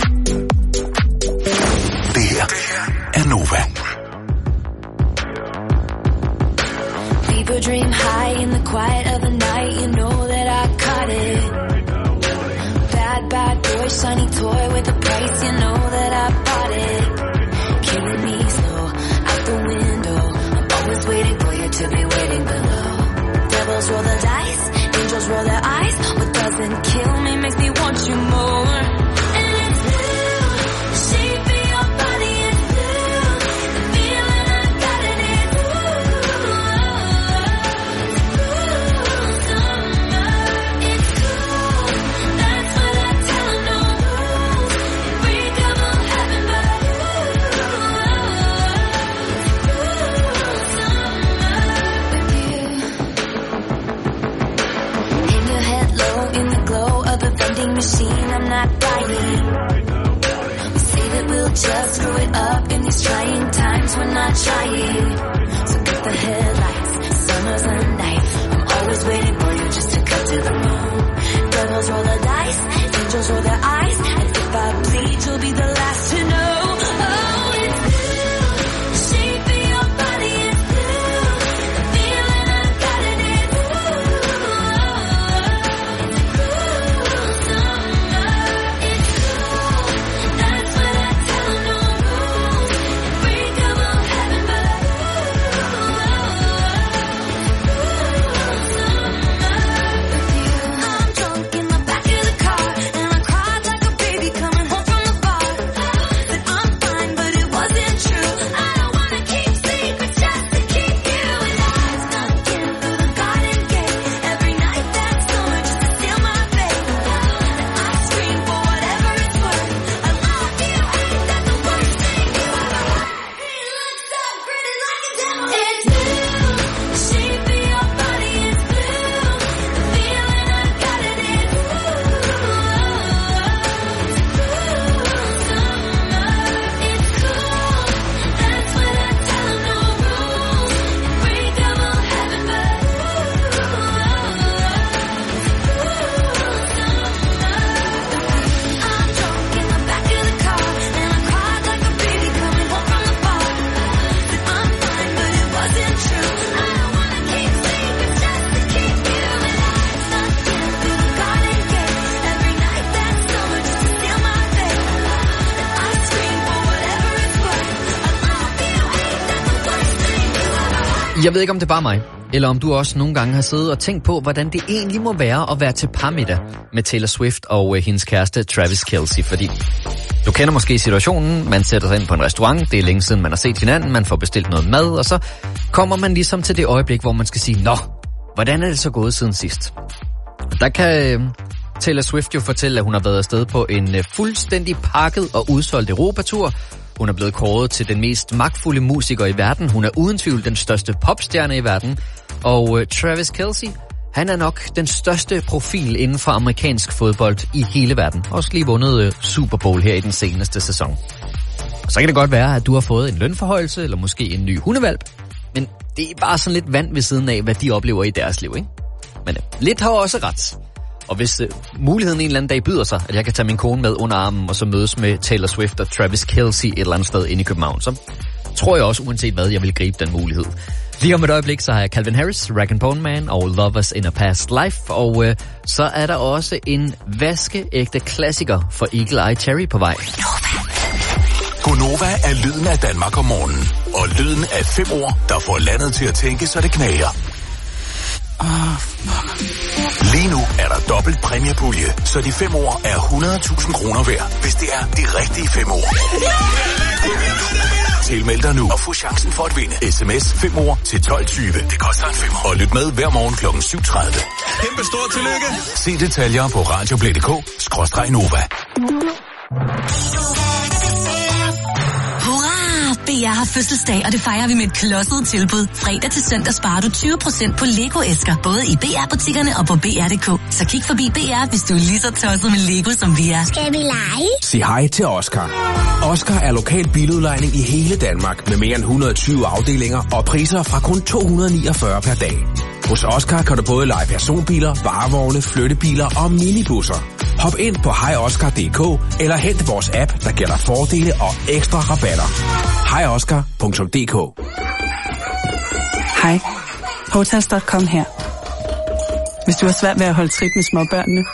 H: Det her er Nova.
U: Fever dream high in the quiet of the night. You know that I caught it. Bad, bad boy, shiny toy with a price. You know that I bought it. Killing me slow out the window. I'm always waiting for you to be waiting below. Devils roll the dice, angels roll their eyes. What doesn't kill me makes me want you more. And it's blue, the shape of your body is blue. The feeling I got in it, it's cool. That's what I tell 'em, no rules. Free devil heaven, but in your head low, in the glow of the vending machine, I'm not dying. We say that we'll just screw it up in these trying times, we're not trying. So cut the headlights, summer's the night. I'm always waiting for you just to cut to the moon. Devils roll the dice, angels roll their eyes. And if I bleed, you'll be the last to know. Oh, it's blue, the shape of your body is blue. The feeling I got in it, it's cool. That's what I tell 'em, no rules. Free devil heaven, but I'm drunk in the back of the car, and I cried like a baby coming home from the bar. Said I'm fine, but it wasn't true. I don't wanna keep secrets just to keep you. And I snuck in through the garden gate every night that summer just to steal my fate. And I scream for whatever it's worth. I love you, ain't that the worst thing you ever heard? He looks up, grinning like a devil. It's blue, the shape of your body is blue. The feeling I got in it, it's cool. That's what I tell 'em, no rules. Free devil heaven, but I'm drunk in the back of the car, and I cried like a baby coming home from the bar. Said I'm fine, but it wasn't true. I don't wanna keep secrets just to keep you. And I snuck in through the garden gate every night that summer just to steal my fate. And I scream for whatever it's worth. I love you, ain't that the worst thing you ever heard?
B: Jeg ved ikke, om det er bare mig, eller om du også nogle gange har siddet og tænkt på, hvordan det egentlig må være at være til parmiddag med Taylor Swift og hendes kæreste Travis Kelce, fordi du kender måske situationen, man sætter sig ind på en restaurant, det er længe siden man har set hinanden, man får bestilt noget mad, og så kommer man ligesom til det øjeblik, hvor man skal sige, nå, hvordan er det så gået siden sidst? Der kan Taylor Swift jo fortælle, at hun har været afsted på en fuldstændig pakket og udsolgt Europatur. Hun er blevet kåret til den mest magtfulde musiker i verden. Hun er uden tvivl den største popstjerne i verden. Og Travis Kelce, han er nok den største profil inden for amerikansk fodbold i hele verden. Også lige vundet Super Bowl her i den seneste sæson. Og så kan det godt være, at du har fået en lønforhøjelse, eller måske en ny hundevalp. Men det er bare sådan lidt vand ved siden af, hvad de oplever i deres liv, ikke? Men lidt har også ret. Og hvis muligheden en eller anden dag byder sig, at jeg kan tage min kone med under armen, og så mødes med Taylor Swift og Travis Kelce et eller andet sted inde i København, så tror jeg også, uanset hvad, jeg vil gribe den mulighed. Lige om et øjeblik, så har jeg Calvin Harris, Rag & Bone Man og Lovers in a Past Life, og så er der også en vaskeægte klassiker for Eagle Eye Cherry på vej.
C: Gonova er lyden af Danmark om morgenen, og lyden af 5 ord, der får landet til at tænke, så det knager. Lige nu er der dobbelt præmiepulje, så de 5 ord er 100.000 kroner værd, hvis det er de rigtige 5 ord. Tilmeld dig nu og få chancen for at vinde. SMS 5 ord til 12.20. Det koster en 5. Og lyt med hver morgen kl. 7.30. Kæmpe stort tillykke. Se detaljer på radioplay.dk/Nova.
V: BR har fødselsdag, og det fejrer vi med et klodset tilbud. Fredag til søndag sparer du 20% på Lego-æsker, både i BR-butikkerne og på BR.dk. Så kig forbi BR, hvis du er lige så tosset med Lego, som vi er.
U: Skal vi lege?
E: Sig hej til Oscar. Oscar er lokal biludlejning i hele Danmark med mere end 120 afdelinger og priser fra kun 249 per dag. Hos Oscar kan du både leje personbiler, varevogne, flyttebiler og minibusser. Hop ind på hejoscar.dk eller hent vores app, der giver dig fordele og ekstra rabatter. hejoscar.dk.
X: Hej, Hotels.com her. Hvis du har svært ved at holde trit med småbørnene,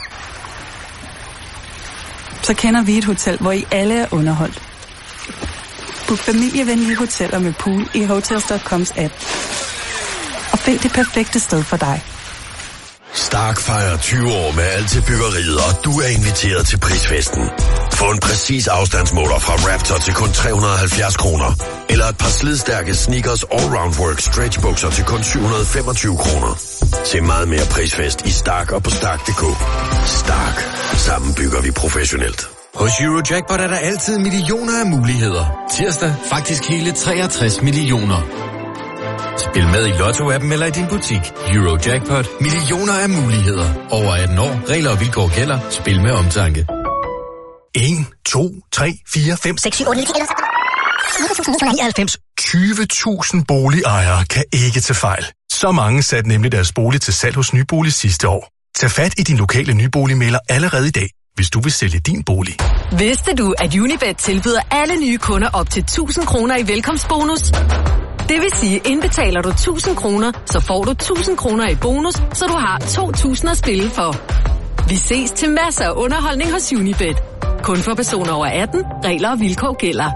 X: så kender vi et hotel, hvor I alle er underholdt. Book familievenlige hoteller med pool i Hotels.coms app. Og find det perfekte sted for dig.
H: Stark fejrer 20 år med alt til byggeriet, og du er inviteret til prisfesten. Få en præcis afstandsmåler fra Raptor til kun 370 kroner. Eller et par slidstærke sneakers Allround Work stretchbukser til kun 725 kroner. Se meget mere prisfest i Stark og på Stark.dk. Stark. Sammen bygger vi professionelt.
A: Hos Eurojackpot er der altid millioner af muligheder. Tirsdag faktisk hele 63 millioner. Spil med i Lotto-appen eller i din butik. Eurojackpot. Millioner af muligheder. Over 18 år. Regler og vilkår gælder. Spil med omtanke.
C: 1, 2, 3, 4, 5, 6, 7, 8, 9, 10, 20.000 boligejere kan ikke tage fejl. Så mange satte nemlig deres bolig til salg hos Nybolig sidste år. Tag fat i din lokale nyboligmægler allerede i dag, hvis du vil sælge din bolig.
P: Vidste du, at Unibet tilbyder alle nye kunder op til 1.000 kroner i velkomstbonus? Det vil sige, indbetaler du 1.000 kroner, så får du 1.000 kroner i bonus, så du har 2.000 at spille for. Vi ses til masser af underholdning hos Unibet. Kun for personer over 18. Regler og vilkår gælder.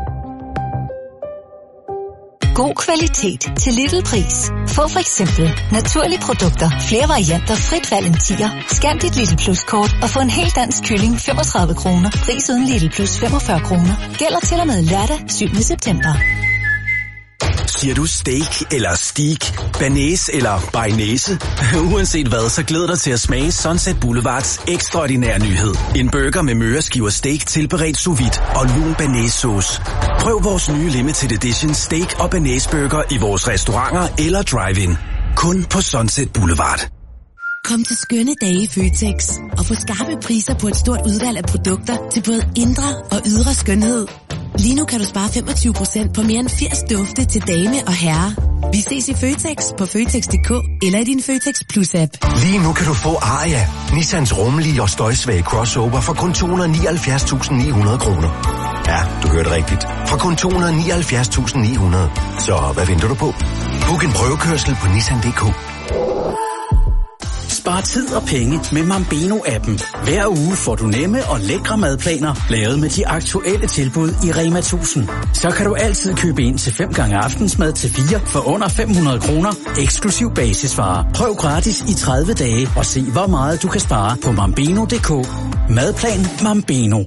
V: God kvalitet til lille pris. Få for eksempel naturlige produkter, flere varianter, frit valg en 10'er. Scan dit Lidl Plus-kort og få en helt dansk kylling 35 kroner. Pris uden Lidl Plus 45 kroner. Gælder til og med lørdag 7. september.
N: Siger du steak eller steak, banæse eller bearnaise? Uanset hvad, så glæder dig til at smage Sunset Boulevards ekstraordinære nyhed. En burger med møreskiver steak tilberedt sous vide og lun banæssauce. Prøv vores nye limited edition steak og banæsburger i vores restauranter eller drive-in. Kun på Sunset Boulevard.
Q: Kom til skønne dage i Føtex og få skarpe priser på et stort udvalg af produkter til både indre og ydre skønhed. Lige nu kan du spare 25% på mere end 80 dufte til dame og herre. Vi ses i Føtex på Føtex.dk eller i din Føtex Plus-app.
L: Lige nu kan du få Aria, Nissans rummelige og støjsvage crossover for kun 279.900 kroner. Ja, du hørte rigtigt. For kun 279.900. Så hvad venter du på? Book en prøvekørsel på Nissan.dk.
N: Spar tid og penge med Mambeno-appen. Hver uge får du nemme og lækre madplaner, lavet med de aktuelle tilbud i Rema 1000. Så kan du altid købe ind til 5 gange aftensmad til 4 for under 500 kroner, eksklusiv basisvarer. Prøv gratis i 30 dage og se, hvor meget du kan spare på mambeno.dk. Madplan Mambeno.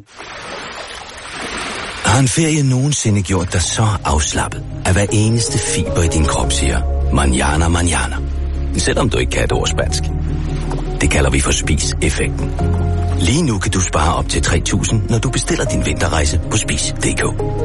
O: Har en ferie nogensinde gjort dig så afslappet, at hver eneste fiber i din krop siger, manjana, manjana. Selvom du ikke kan et ord spansk. Det kalder vi for spis-effekten. Lige nu kan du spare op til 3.000, når du bestiller din vinterrejse på spis.dk.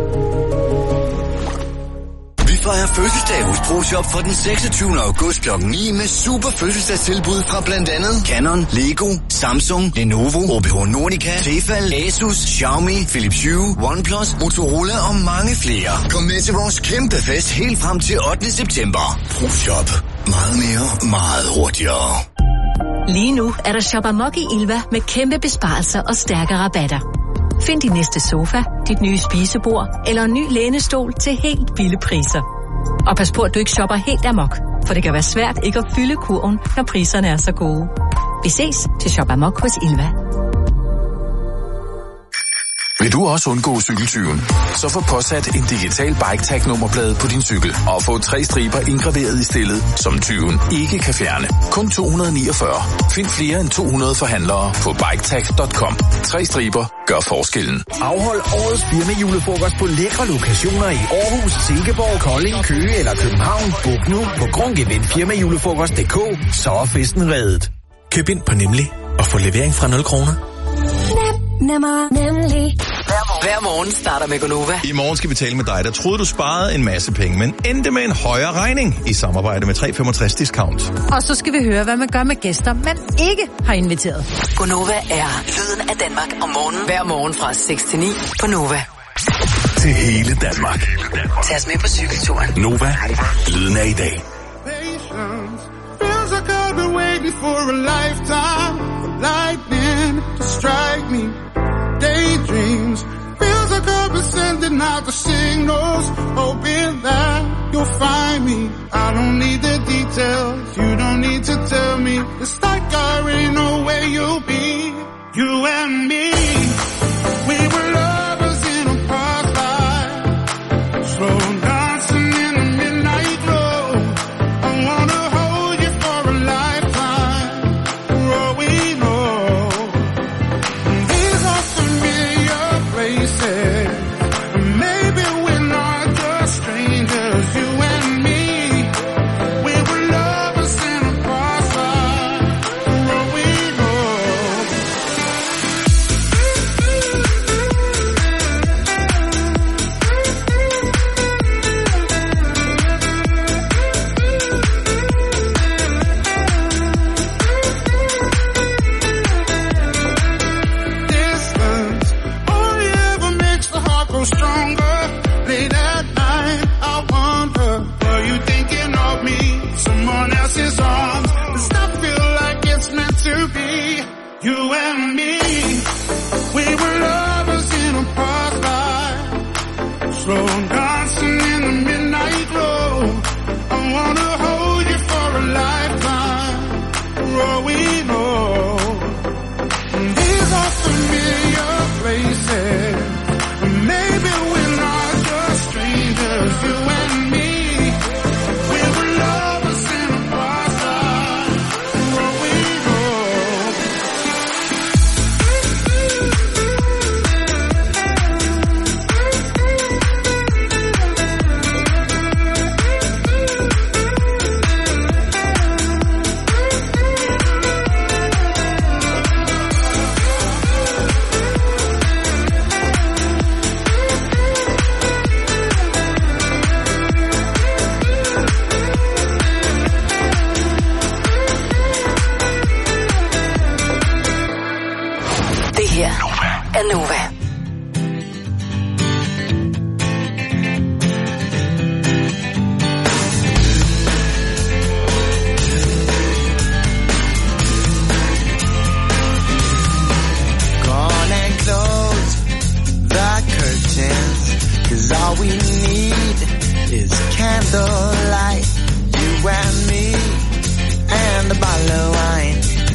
C: Vi fejrer fødselsdag hos ProShop for den 26. august kl. 9 med super fødselsdagstilbud fra blandt andet Canon, Lego, Samsung, Lenovo, OBH Nordica, Tefal, Asus, Xiaomi, Philips Hue, OnePlus, Motorola og mange flere. Kom med til vores kæmpe fest helt frem til 8. september. ProShop. Meget mere, meget hurtigere.
G: Lige nu er der Shop Amok i Ilva med kæmpe besparelser og stærke rabatter. Find din næste sofa, dit nye spisebord eller en ny lænestol til helt billige priser. Og pas på, at du ikke shopper helt amok, for det kan være svært ikke at fylde kurven, når priserne er så gode. Vi ses til Shop Amok hos Ilva.
E: Vil du også undgå cykeltyven? Så få påsat en digital bike-tag-nummerplade på din cykel og få 3 striber indgraveret i stillet, som tyven ikke kan fjerne. Kun 249. Find flere end 200 forhandlere på biketag.com. 3 striber gør forskellen.
F: Afhold årets firmajulefrokost på lækre lokationer i Aarhus, Silkeborg, Kolding, Køge eller København. Book nu på grundgevindfirmajulefrokost.dk, så er festen reddet.
A: Køb ind på Nemlig og få levering fra 0 kroner.
V: Nemlig.
W: Hver morgen starter med Gonova.
I: I morgen skal vi tale med dig, der troede, du sparede en masse penge, men endte med en højere regning i samarbejde med 365 Discount.
R: Og så skal vi høre, hvad man gør med gæster, man ikke har inviteret.
W: Gonova er lyden af Danmark om morgenen. Hver morgen fra 6 til 9 på Nova.
C: Til hele Danmark.
W: Tag os med på cykelturen.
C: Nova. Lyden af i dag.
S: Feels like I've been waiting for a lifetime, for lightning to strike me. Daydreams. Feels like I've been sending out the signals, hoping that you'll find me. I don't need the details, you don't need to tell me. It's like I already know where you'll be. You and me, we were lovers in a park light, slow dancing in the midnight road. I wanna hold you for a lifetime, for all we know. These are familiar places, maybe we're not just strangers. You and me, we were lovers in a park light, for all we know. Distance only ever makes the heart grow stronger. Late at night, I wonder, were you thinking of me? Someone else's arms. Does that feel like it's meant to be? You and me, we were lovers in a park light, slow dancing in the midnight road. I wanna hold you for a lifetime, for all we know. These are familiar places, maybe we're not just strangers. You and me, we were lovers in a park light, for all we know.
W: Det her er Nova.
T: Gone and close the curtains, 'cause all we need is candlelight. You and me and a bottle of wine.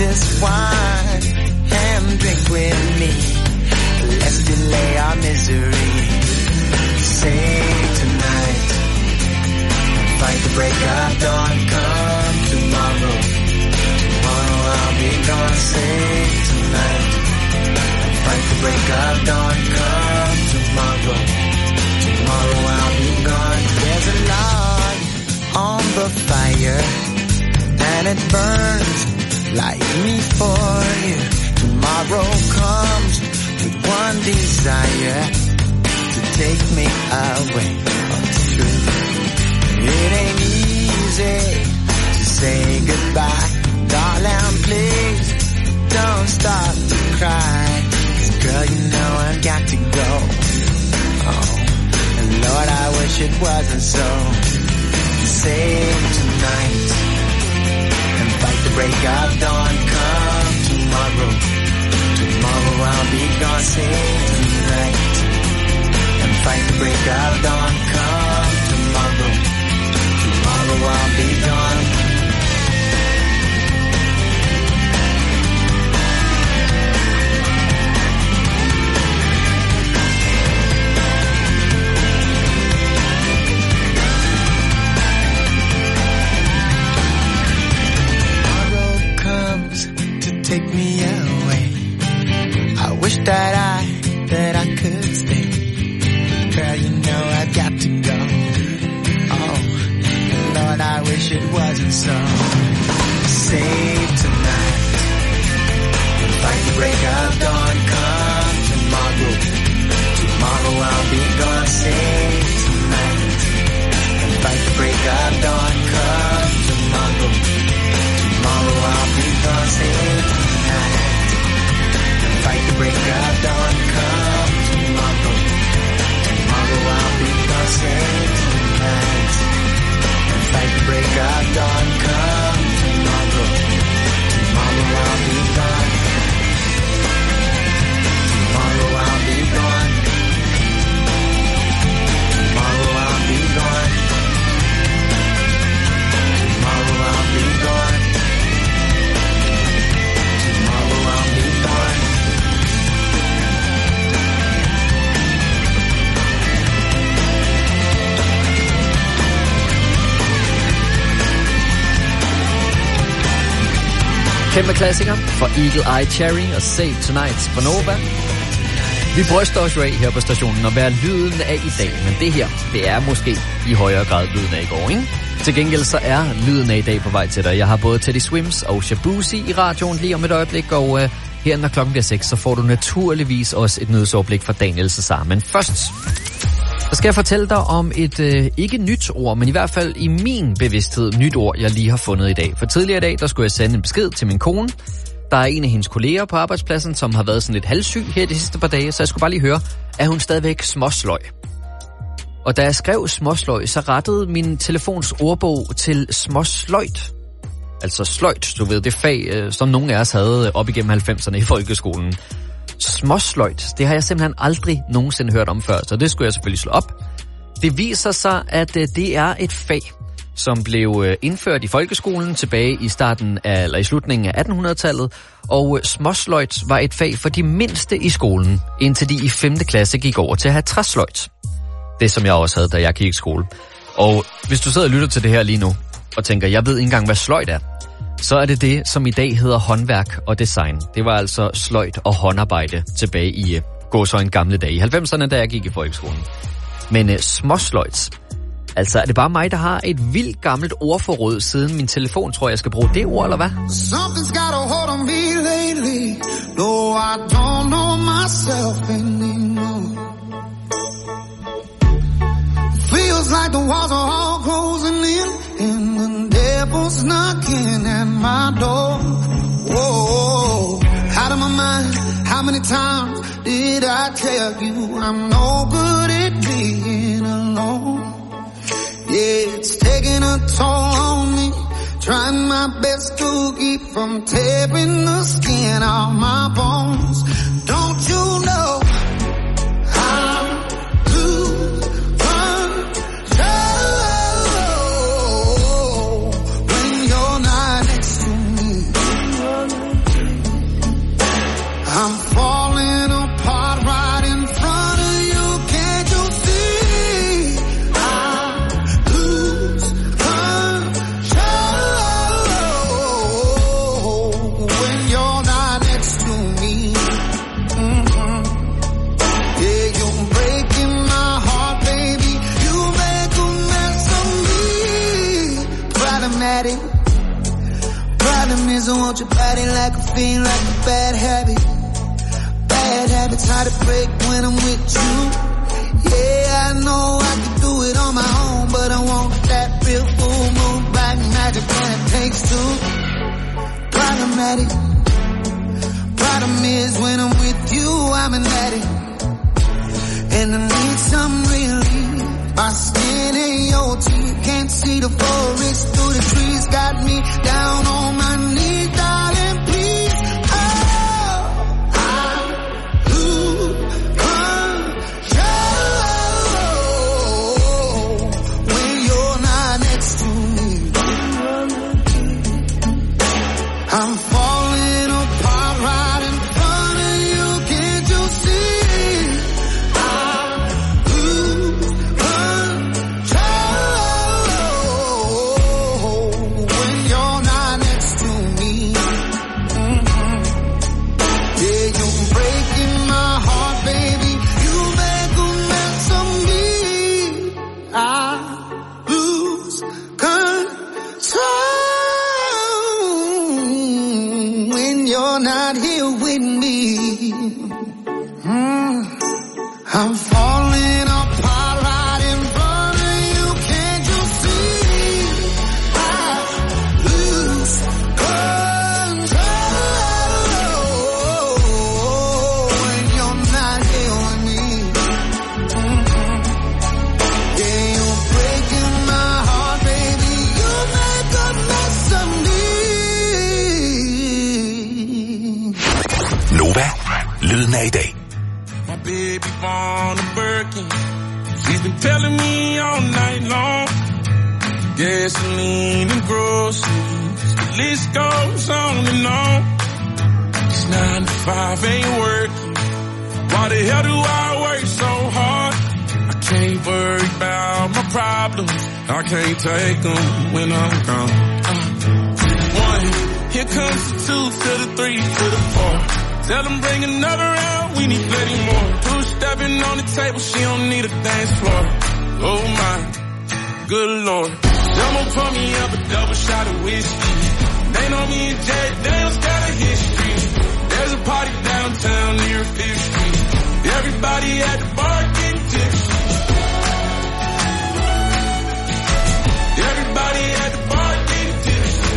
T: this wine and drink with me. Let's delay our misery. Say tonight, fight the break of dawn. Come tomorrow, tomorrow I'll be gone. Say tonight, fight the break of dawn. Come tomorrow, tomorrow I'll be gone. There's a log on the fire and it burns like me for you. Tomorrow comes with one desire, to take me away from the truth. It ain't easy to say goodbye, darling, please don't stop to cry. 'Cause girl, you know I've got to go. Oh, and Lord, I wish it wasn't so. Save tonight and fight the break of dawn. Come tomorrow, tomorrow I'll be gone. Save tonight and fight the break of dawn. Come tomorrow, tomorrow I'll be gone. Tomorrow comes to take me away. I wish that I could stay. Girl, you know I've got to go. Oh, Lord, I wish it wasn't so. Save tonight, fight the break of dawn. Come tomorrow, tomorrow I'll be gone. Save tonight, and fight the break of dawn. Come tomorrow, tomorrow I'll be gone. Save tonight, and fight the break of dawn. Come tomorrow, tomorrow I'll be gone. Save tonight and fight the break of dawn. Come tomorrow, tomorrow I'll be gone. Tomorrow I'll be gone. Tomorrow I'll be gone. Tomorrow I'll be gone. Tomorrow I'll be gone.
B: Kæmpe klassiker for Eagle Eye Cherry og Save Tonight på Nova. Vi bryster os jo af her på stationen og være lyden af i dag, men det her, det er måske i højere grad lyden af i går, ikke? Til gengæld så er lyden af i dag på vej til dig. Jeg har både Teddy Swims og Shabuzi i radioen lige om et øjeblik, og her når klokken bliver 6, så får du naturligvis også et nyhedsoverblik fra Daniel Cesar. Men først, så skal jeg fortælle dig om et ikke nyt ord, men i hvert fald i min bevidsthed nyt ord, jeg lige har fundet i dag. For tidligere i dag, der skulle jeg sende en besked til min kone. Der er en af hendes kolleger på arbejdspladsen, som har været sådan lidt halvsyg her de sidste par dage, så jeg skulle bare lige høre, er hun stadigvæk småsløj? Og da jeg skrev småsløj, så rettede min telefons ordbog til småsløjt. Altså sløjt, du ved, det fag, som nogle af os havde op igennem 90'erne i folkeskolen. Småsløjt, det har jeg simpelthen aldrig nogensinde hørt om før, så det skulle jeg selvfølgelig slå op. Det viser sig, at det er et fag, som blev indført i folkeskolen tilbage i slutningen af 1800-tallet, og småsløjt var et fag for de mindste i skolen, indtil de i 5. klasse gik over til at have træsløjt. Det som jeg også havde, da jeg gik i skole. Og hvis du sidder og lytter til det her lige nu, og tænker, jeg ved ikke engang, hvad sløjt er, så er det det, som i dag hedder håndværk og design. Det var altså sløjt og håndarbejde tilbage i gåsøjne gamle dage. I 90'erne, da jeg gik i folkeskolen. Men småsløjt, altså er det bare mig, der har et vildt gammelt ordforråd siden min telefon, tror jeg skal bruge det ord, eller hvad?
D: Something's got a hold on me lately. No, I don't know myself anymore. Feels like the walls are all closing in, and the devil's knocking at my door. Whoa, out of my mind, how many times did I tell you I'm no good at being alone? Yeah, it's taking a toll on me, trying my best to keep from tearing the skin off my bones. Don't you know I'm want your body like a fiend, like a bad habit. Bad habits hard to break when I'm with you. Yeah, I know I can do it on my own, but I want that real full moon, black magic when it takes two. Problematic. Problem is when I'm with you, I'm an addict. And I need some relief. My skin and your teeth, can't see the forest through the trees. Got me down on my knees, darling, please. Oh, I lose control when you're not next to me. I'm falling apart right in front of you, can't you see? I lose control when you're not next to me. Yeah, you're breaking my heart, baby. You make a mess of me. I lose control when you're not here with me. I'm falling apart right in front of you, can't you see? I lose control when you're not here with me. Yeah, you're breaking my heart, baby. You make a mess of me.
C: Nova, lyden af i dag.
S: My baby born a Birkin. She's been telling me all night long. Gasoline and groceries, the list goes on and on. This 9 to 5 ain't working. Why the hell do I work so hard? I can't worry about my problems. I can't take them when I'm gone. 1, here comes the 2 to the 3 to the 4. Tell them bring another round, we need plenty more. 2 stepping on the table, she don't need a dance floor. Oh my, good lord. Someone pour me up a double shot of whiskey. They know me and Jay Daniels got a history. There's a party downtown near 5th Street. Everybody at the bar getting tipsy. Everybody at the bar getting tipsy.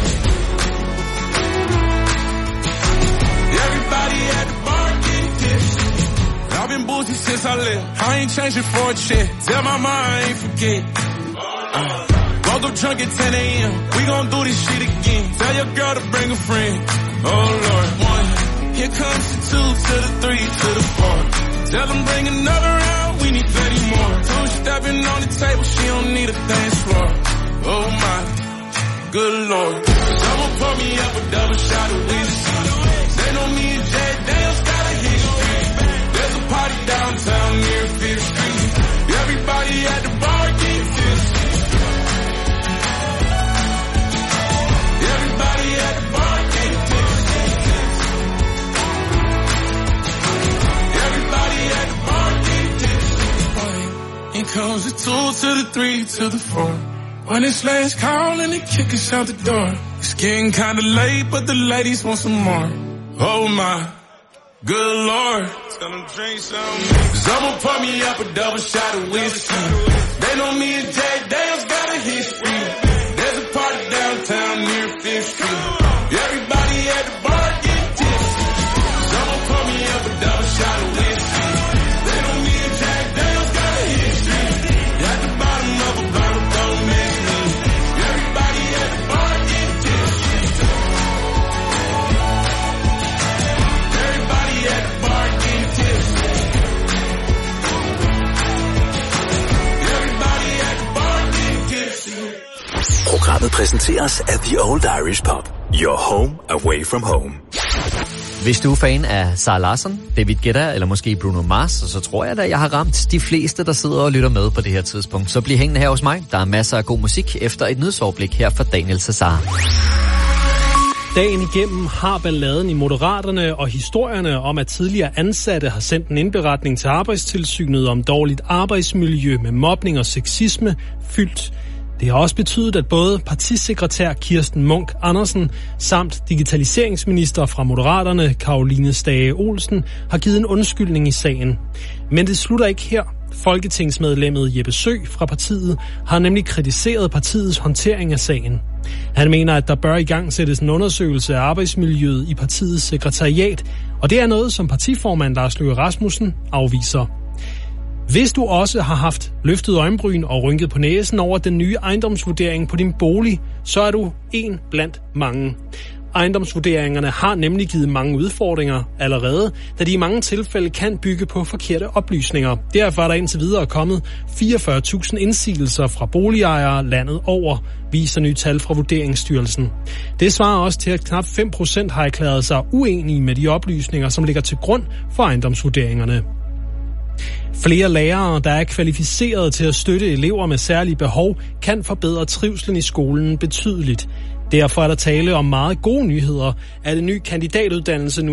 S: Everybody at the bar getting tipsy. I've been boozy since I left. I ain't changing for a check. Tell my mom I ain't forget. Woke up drunk at 10 a.m. We gon' do this shit again. Tell your girl to bring a friend. Oh Lord. 1, here comes the 2 to the 3 to the 4. Tell them bring another round, we need plenty more. 2 stepping on the table, she don't need a dance floor. Oh my, good lord. Someone pour me up a double shot of whiskey. They know me and Jay Daniels got a history. There's a party downtown near 5th Street. Everybody at the bar getting tipsy. Everybody at the bar getting tipsy. Everybody at the bar getting tipsy. Here comes the 2 to the 3 to the 4. When it's last call and they kick us out the door. It's getting kinda late, but the ladies want some more. Oh my, good lord. Tell them drink some. Someone pour me up a double shot of whiskey. They know me and Jay Daniels got a history. There's a party downtown near 5th Street. Everybody at the bar getting tipsy. Someone pour me up a double shot of whiskey. They know me and Jay Daniels got a history. At the bottom of a bottle, don't miss me. Everybody at the bar getting tipsy. Everybody at the bar getting tipsy. Everybody at the bar getting tipsy.
N: Programmet præsenteres af The Old Irish Pub. Your home away from home.
B: Hvis du er fan af Zara Larsson, David Guetta eller måske Bruno Mars, så tror jeg da, jeg har ramt de fleste, der sidder og lytter med på det her tidspunkt. Så bliv hængende her hos mig. Der er masser af god musik efter et nyhedsoverblik her fra Daniel Cesar.
J: Dagen igennem har balladen i Moderaterne og historierne om, at tidligere ansatte har sendt en indberetning til Arbejdstilsynet om dårligt arbejdsmiljø med mobning og sexisme fyldt. Det har også betydet, at både partisekretær Kirsten Munk Andersen samt digitaliseringsminister fra Moderaterne Caroline Stage Olsen har givet en undskyldning i sagen. Men det slutter ikke her. Folketingsmedlemmet Jeppe Sø fra partiet har nemlig kritiseret partiets håndtering af sagen. Han mener, at der bør igangsættes en undersøgelse af arbejdsmiljøet i partiets sekretariat, og det er noget, som partiformand Lars Løkke Rasmussen afviser. Hvis du også har haft løftet øjenbryn og rynket på næsen over den nye ejendomsvurdering på din bolig, så er du en blandt mange. Ejendomsvurderingerne har nemlig givet mange udfordringer allerede, da de i mange tilfælde kan bygge på forkerte oplysninger. Derfor er der indtil videre kommet 44.000 indsigelser fra boligejere landet over, viser nye tal fra Vurderingsstyrelsen. Det svarer også til, at knap 5% har erklæret sig uenige med de oplysninger, som ligger til grund for ejendomsvurderingerne. Flere lærere, der er kvalificeret til at støtte elever med særlige behov, kan forbedre trivslen i skolen betydeligt. Derfor er der tale om meget gode nyheder, at en ny kandidatuddannelse nu